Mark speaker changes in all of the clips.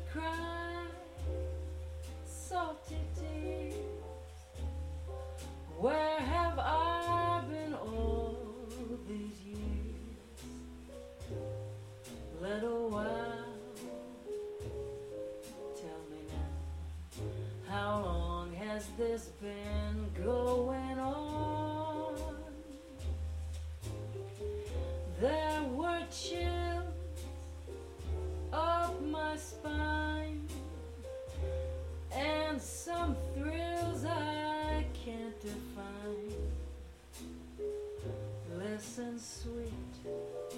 Speaker 1: cry salty tears. Where have I been all these years? Little while, tell me now, how long has this been going on? There were chills up my spine and some thrills I can't define. Listen, sweet,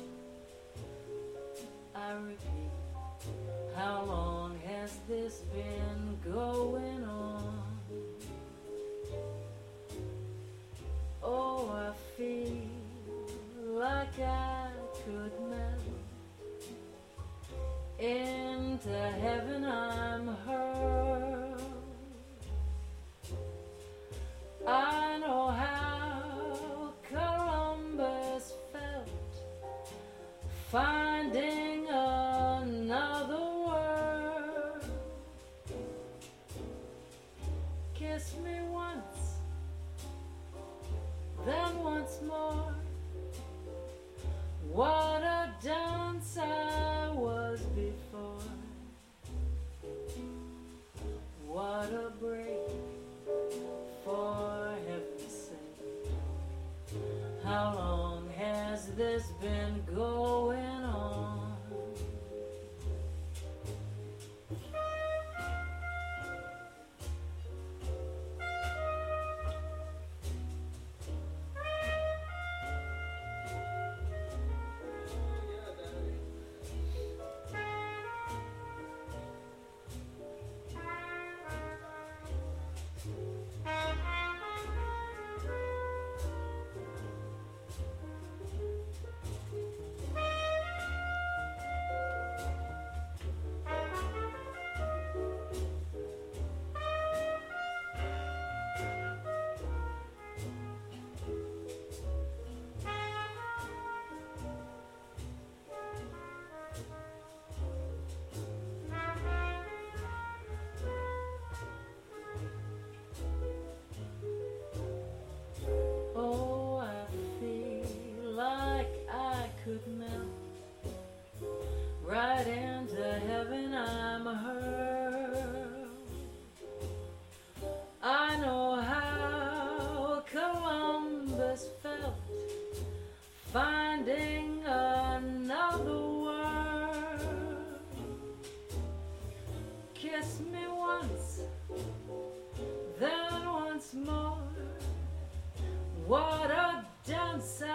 Speaker 1: I repeat, how long has this been going on? Oh, I feel like I could melt into heaven. I'm hurled. I know how Columbus felt, finding another world. Kiss me once, then once more. What a dance I was before. What a break, for heaven's sake. How long has this been going on? Oh, I feel like I could melt right into heaven. I'm hurled. I know how Columbus felt, finding another world. Kiss me once, then once more. What a dance